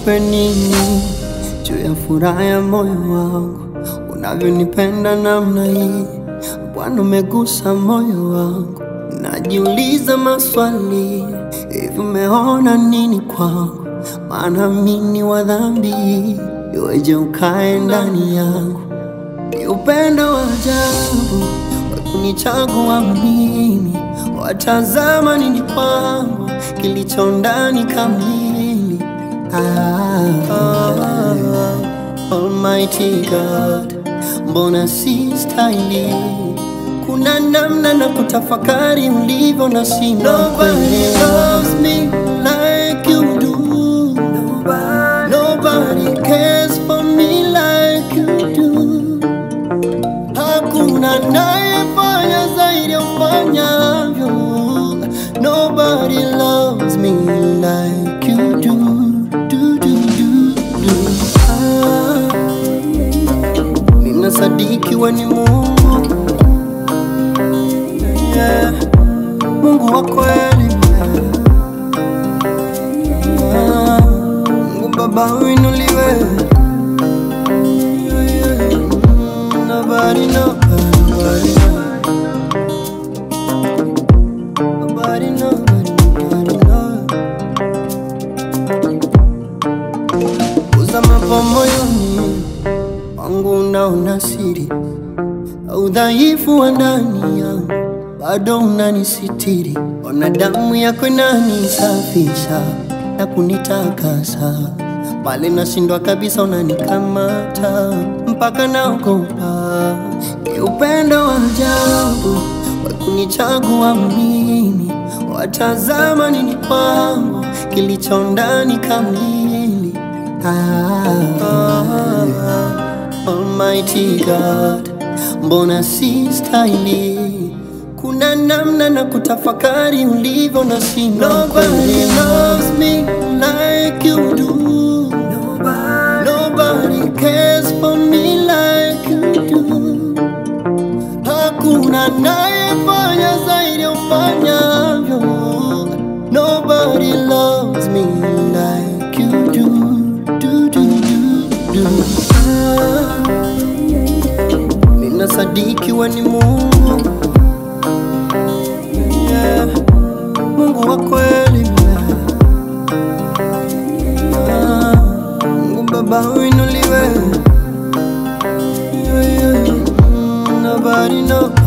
nikupe nini juu ya furaha ya moyo wangu, unavyonipenda namna hii. Bwana umegusa moyo wangu, najiuliza maswali, hivi umeona nini kwangu? Maana mimi wa dhambi, iweje ukae ndani yangu? Ni upendo wa ajabu kunichagua mimi, watazama nini kwangu kilicho ndani kamili. Almighty God, mbona si stahili? Kuna namna na kutafakari ulivyo na sina. Nobody loves me like you do. Nobody cares for me like you do. Hakuna anayefanya zaidi ya ufanyavyo. Nobody loves me like you do. Ninasadiki wewe ni Mungu, yeah. Mungu wa kweli, Mungu Baba uinuliwe. Nobody knows. Uzama pa moyoni wangu unaona siri, udhaifu wa ndani yangu bado unanisitiri. Ona damu yako inanisafisha na kunitakasa, pale nashindwa kabisa unanikamata mpaka naogopa. Ni upendo wa ajabu kunichagua mimi, watazama nini kwangu kilicho ndani kamili. Almighty God, mbona si stahili? Kuna namna na kutafakari ulivyo na sina. Nobody loves me like you do. Nobody cares for me like you do. Hakuna anayefanya zaidi ya ufanyavyo. Nobody loves me like you do. Ninasadiki wewe ni Mungu, yeah. Mungu wa kweli, Mungu Baba uinuliwe. Nobody knows.